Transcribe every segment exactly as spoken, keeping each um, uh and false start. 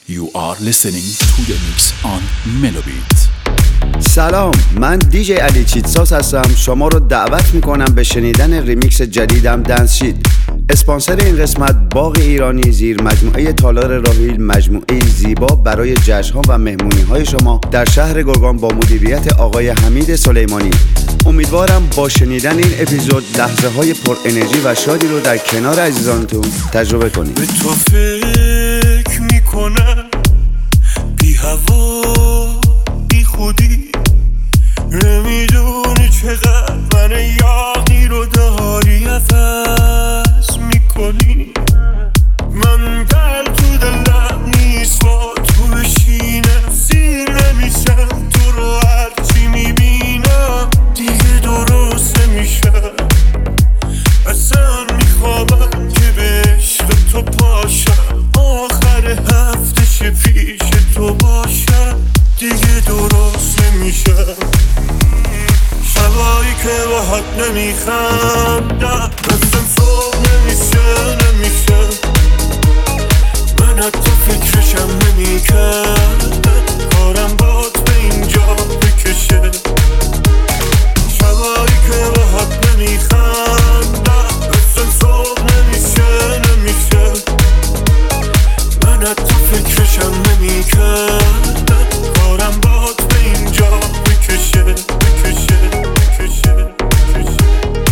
You are listening to the mix on Melobit. سلام، من دیجی علی چیتساس هستم. شما رو دعوت میکنم به شنیدن ریمیکس جدیدم دنس شیت. اسپانسر این قسمت باغ ایرانی زیر مجموعه تالار راهیل، مجموعه زیبا برای جشن‌ها و مهمونی‌های شما در شهر گرگان با مدیریت آقای حمید سلیمانی. امیدوارم با شنیدن این اپیزود لحظه‌های پر انرژی و شادی رو در کنار عزیزانتون تجربه کنید. به تو فکر میکنم بی هوا بی خودی، نمیدونی چقدر من یاقی رو داری عوض میکنی. من دل تو دلم نیست با تو بشینم، سیر نمیشم تو رو هرچی میبینم دیگه درست نمیشم. اصلا میخوابم که به عشق تو پاشم، آخر هفتش پیش تو باشم دیگه درست نمیشم. شبایی که باهات نمیخندم دستم صبح نمیشه نمیشه، من حتی فکرشم نمیکردم کارم باد به اینجا بکشه. شبایی که باهات نمیخندم دستم صبح نمیشه نمیشه، من حتی فکرشم نمیکردم کارم باد به اینجا بکشه بکشه بکشه بکشه.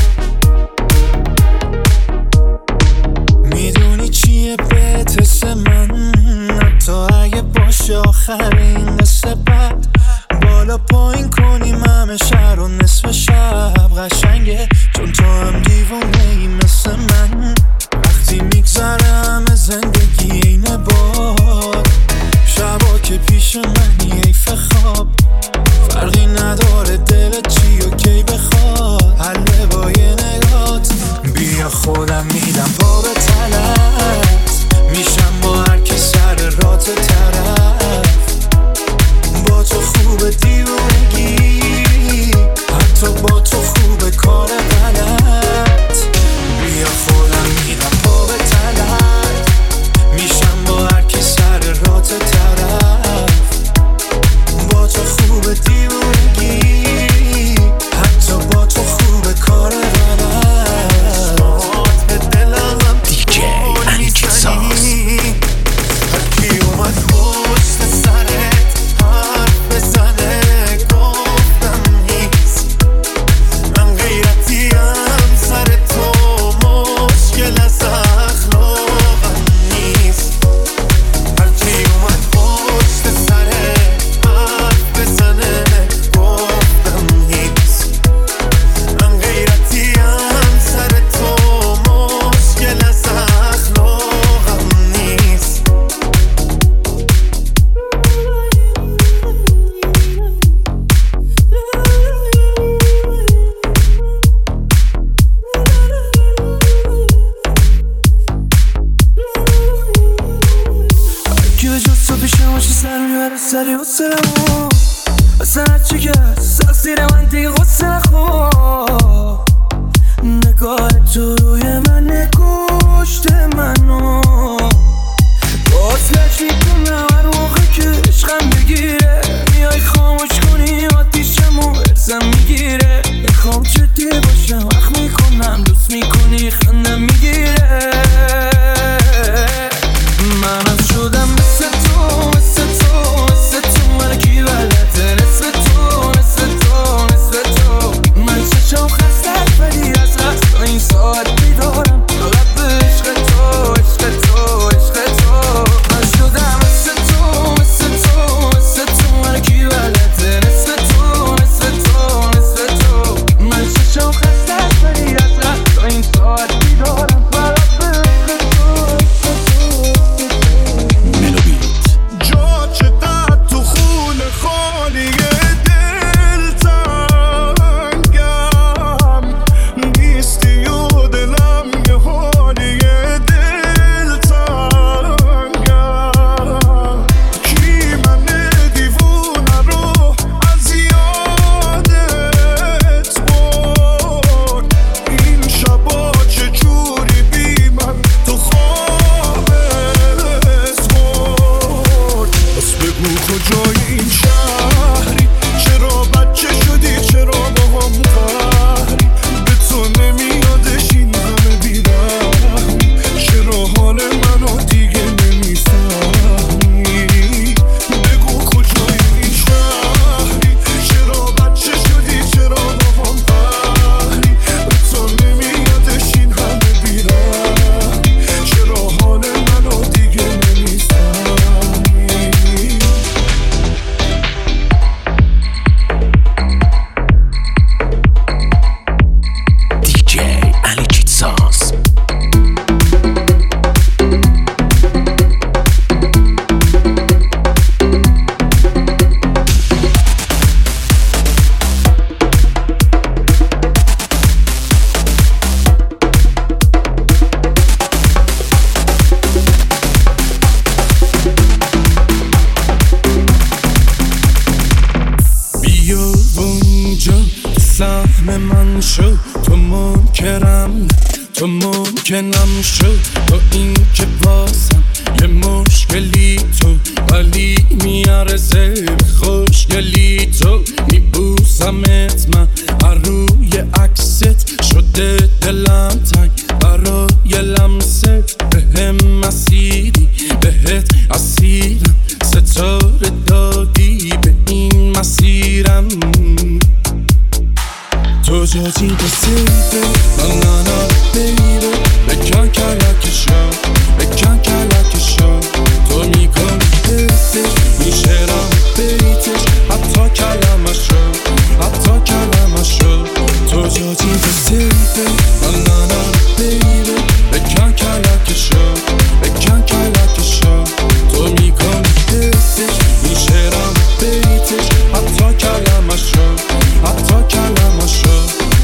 میدونی چیه بهتس من، حتی اگه باشه آخرین قصه بد، بالا پایین کنیم همه شهر و نصف شب قشنگه چون تو هم دیوانه ای مثل من. وقتی میگذره همه زندگی اینه باد، شبا که پیش منی ایف خواب، فرقی نداره دلت چی و کی بخواد، حله با یه نگات. بیا خودم میدم پا به تلت، میشم با هر که سر رات طرف. با تو خوبه دیوانگی، حتی با تو خوبه کار غلط. بیا خودم میدم پا به تلت، میشم با هر کی سر رات طرف. با تو خوبه دیوانگی، حتی با تو خوبه کار غلط. به دلم دیجی علی چیتساس. هرکی اومد پشت سرت حرف بزنه گفتم نیست، من غیرتیم سر تو مشکل از اخلاقم نیست. هرکی اومد پشت سرت حرف بزنه گفتم نیست، من غیرتیم سر تو مشکل از اخلاقم نیست. که به جز تو پیشم باشی سر میبره سری و سرمو، اصلا هرچی که ساکسیر من دیگه غصه نخور. نگاه تو روی من کشته منو، باز لج میکنم هر موقع که عشقم بگیره، میای خاموش کنی آتیشمو ارزم میگیره. میخوام جدی باشم وقت میکنم دوست میکنی خندم میگیره. منم شدم مثل تو مثل تو مثل تو، من کی بلده نصف تو نصف تو نصف تو. من چشم خسته ولی از رست تا این ساعت بیدارم، فقط به عشق تو عشق تو عشق تو. من شدم مثل تو بگو کجای این شهری، چرا بچه شدی، چرا با هم قهری، به تو نمیادش این همه بیرحمی، چرا حال منو دیگه نمیفهمی، بگو کجای این شهری، چرا بچه شدی، چرا با هم قهری، به تو نمیادش این همه بیرحمی، چرا حال منو دیگه نمیفهمی. تو ممکنم شد با این که بازم یه مشکلی تو، ولی میارزه به خوشگلی تو، میبوسمت من هر روی عکست، شده دلم تنگ برای لمست، بهم مسیری بهت اسیرم، ستاره دادی به این مسیرم، تو جاجی بسیده نا نا نا بیره، بکن کلکشو بکن کلکشو، تو میکنی حسش میشرم بیتش، حتی کلمشو حتی کلمشو، تو جاجی بسیده نا نا نا بیره، بکن کلکشو بکن کلکشو، تو میکنی حسش میشرم بیتش، حتی کلمشو حتی کلمشو.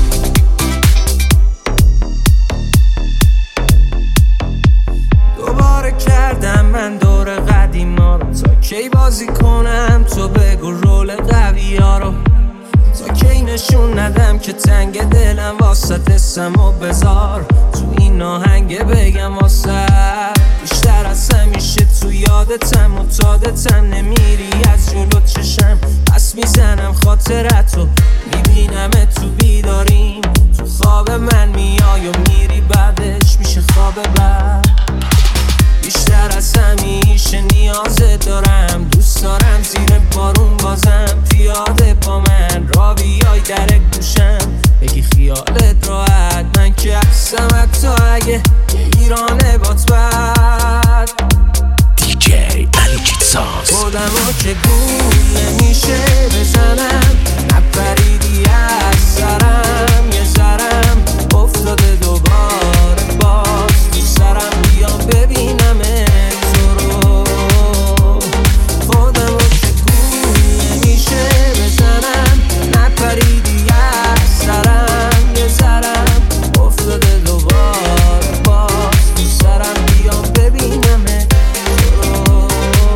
کردم من دور قدیما رو، تا کی بازی کنم تو بگو رول قوی ها رو، تا کی نشون ندم که تنگ دلم واسه دستم و بذار تو این آهنگ بگم واسه، بیشتر از همیشه تو یادتم و تادتم، نمیری از جلو چشم پس میزنم خاطرتو، میبینم تو بیداریم تو خواب من میای و میری، بعدش میشه خواب بعد، بیشتر از همیشه نیازت دارم، دوست دارم زیر بارون بازم پیاده با من را بیای در گوشم، بگی خیالت راحت من که هستم، حتی اگه یه ایرانه بات بد. دی جی علی چیتساز خودمو که گول نمیشه بزنم، نپریدی از سرم، یه ذرم افتاده دوباره باز تو سرم، بیام ببینم تو رو، خودمو که گول نمیشه بزنم، نپریدی از سرم، یه ذرم افتاده دوباره باز تو سرم، بیام ببینم تو رو.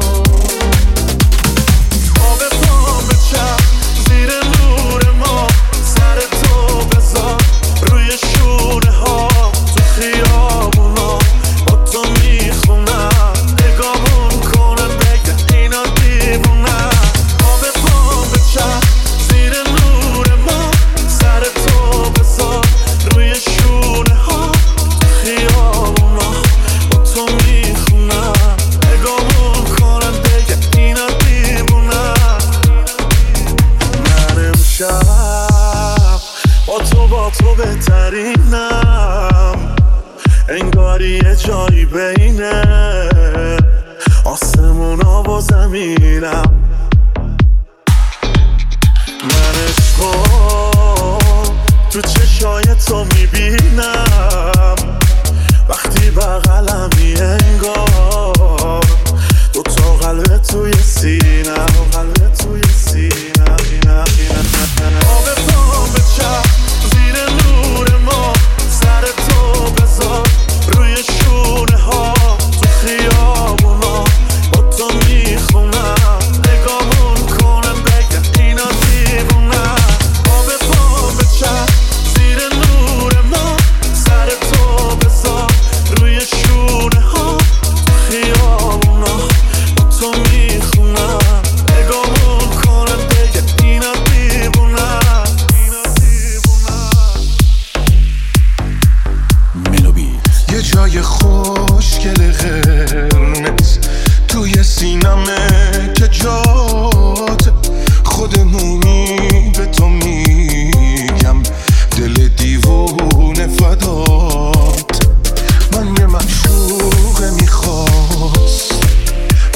خواب پام به چپ زیر نور ما، سر تو بذار روی شونه ها، تو خیابونا با تو میخونم، نگاهون کنه بگه اینا دیوونم، خواب پام به چپ زیر نور ما، سر تو بذار روی شونه ها، تو خیابونا با تو میخونم، نگاهون کنه بگه اینا دیوونم، من امشب با تو با تو بهترینم، انگاری یه جایی بینه آسمونا و زمینم، من عشقو تو چشای تو میبینم، وقتی بغلمی انگار دو تا قلب توی سینم، قلب توی سینم، آب پام به چپ زیر نور ما، سر تو بذار روی شونه ها، تو خیابونا با تو میخونم،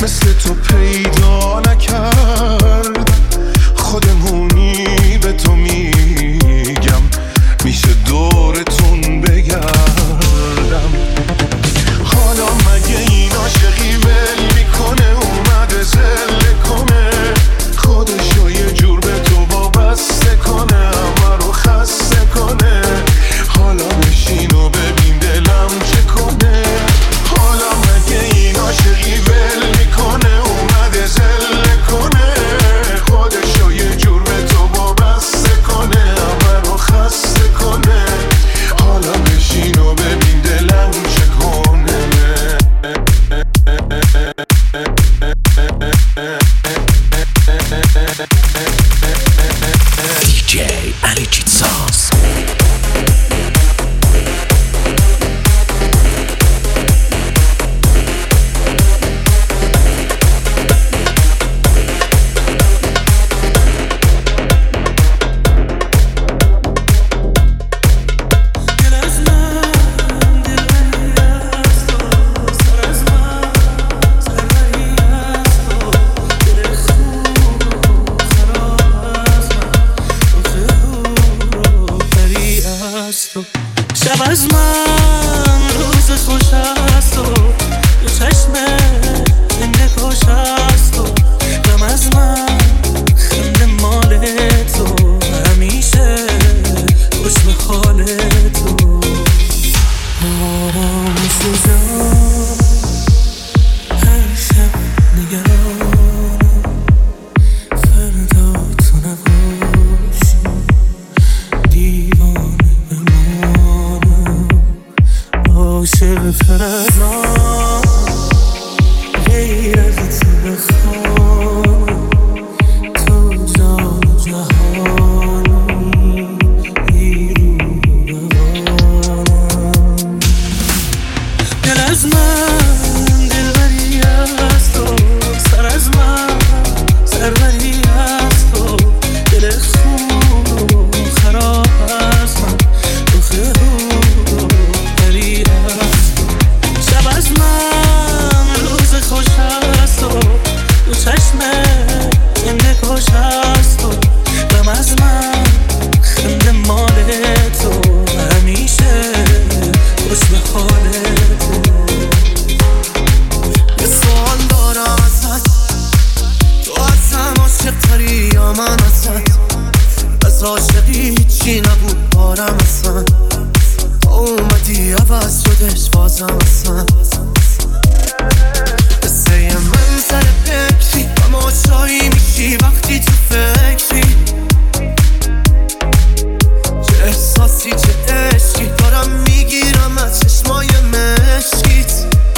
مثل تو پیدا نکرد. خودمونی به تو میگم میشه دورتون بگردم. حالا مگه این عاشقی ول میکنه اومده زله کنه خودشو یه جور به تو وابسته کنه همه رو خسته کنه. حالا بشین و ببین دلم چه کنه. حالا مگه این عاشقی ول میکنه اومده زله کنه خودشو یه جور به تو وابسته کنه همه رو خسته کنه. حالا بشین و ببین دلم چه کنه. دیجی علیچیت ساز. شب از من روز خوش است و تو چشمه زنده خوش است و غم از من خنده مال تو همیشه خوش به حال تو. آرام سوزم هر شب نگرانم فردا تو نباشی دیوانه عاشق تر از آن غیر از تو بخوام تو جان و جهانی نیرو روانم. دل از من دلبری است و سر از من سروری است و دل خون و خراب است من روخه شب از من روز خوش است و تو چشمه زنده خوش است و غم از من خنده مال تو همیشه خوش به حال تو. یه سوال دارم ازت تو ازم عاشق تری یا من ازت؟ از عاشقی هیچی نبود بارم اصلا اومدی عوض شدش بازم اصلا. قصه من سر فکری و ماشایی میشی وقتی تو فکری چه احساسی چه عشقی دارم میگیرم از چشمای مشکیت.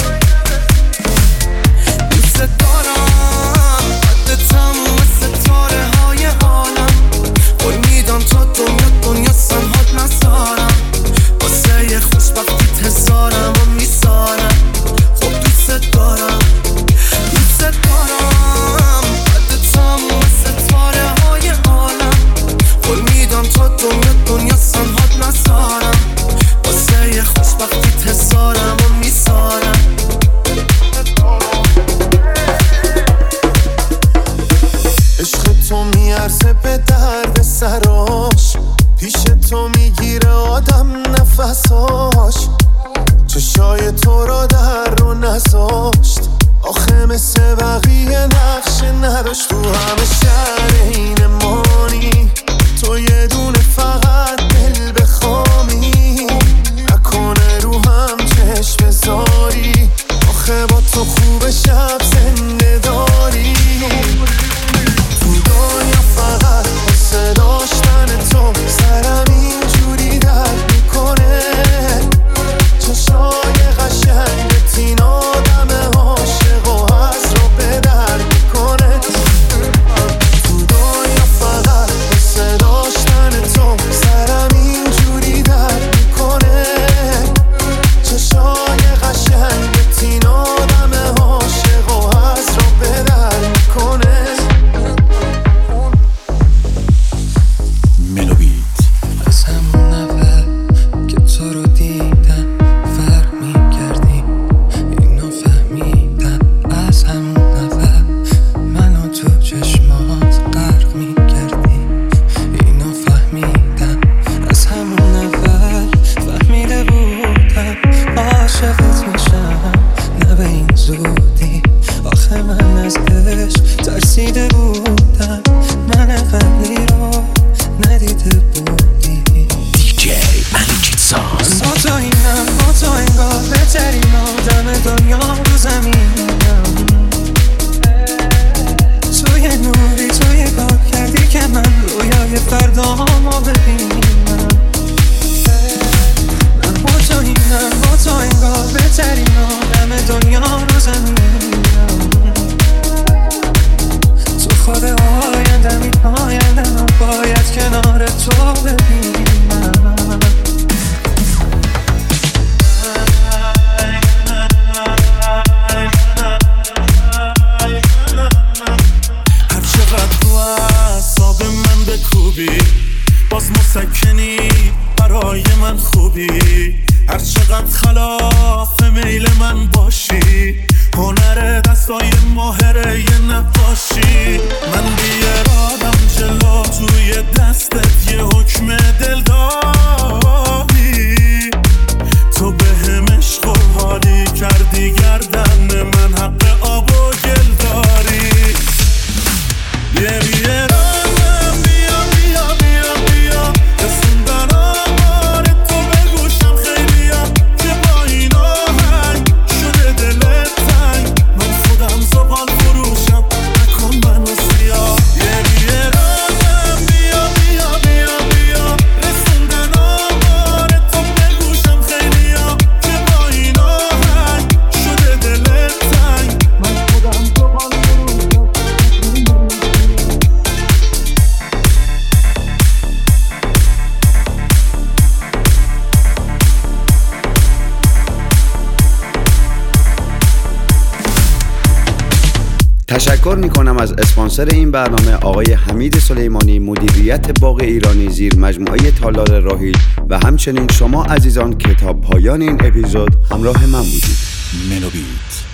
دوست دارم حد تموم ستاره های عالم قول میدم تا دنیا دنیا سنهات نزارم واسه خوشبختیت هزارم و میسارم. خب دوست دارم دوست دارم حد تموم ستاره های عالم قول میدم تا دنیا دنیا سنهات نزارم واسه خوشبختیت هزارم و میسارم. عشق تو میارزه به درد سراش پیش تو میگیره آدم نفساش. چشای تو را در رو نذاشت آخه مثل بقیه نقش نداشت. تو همه شهر این مانی تو یه دونه فقط دل بخوامی نکنه رو هم چشم بذاری آخه با تو خوب شب زنده داری. تو دنیا فقط واسه داشتن تو سرم اینجوری درد میکنه. چشای قشنگت این آدم عاشق و از رو به در میکنه. تو دنیا من از عشق ترسیده بودم، من قبلی رو ندیده بودی. دیجی علیچیت ساز. با تو اینم، با تو انگار بهترین آدم دنیا رو زمینم. توی نوری توی کار کردی که من رویای فردامو ببینم. من با تو اینم، با تو انگار بهترین آدم دنیا رو زمینم. تو خود آیندم، این آیندم باید کنار تو ببینم. باز مسکنی برای من خوبی، هر چقدر خلاف میل من باشی، هنر دستای ماهره یه نقاشی. من بیارادم جلو توی دستت یه حکم دل داری، تو به هم عشق و حالی کردی گردن من، حق آب و گل داری. یه بیارادم تشکر میکنم از اسپانسر این برنامه آقای حمید سلیمانی، مدیریت باغ ایرانی زیر مجموعه تالار راحیل، و همچنین شما عزیزان که تا پایان این اپیزود همراه من بودید. ملوبیت.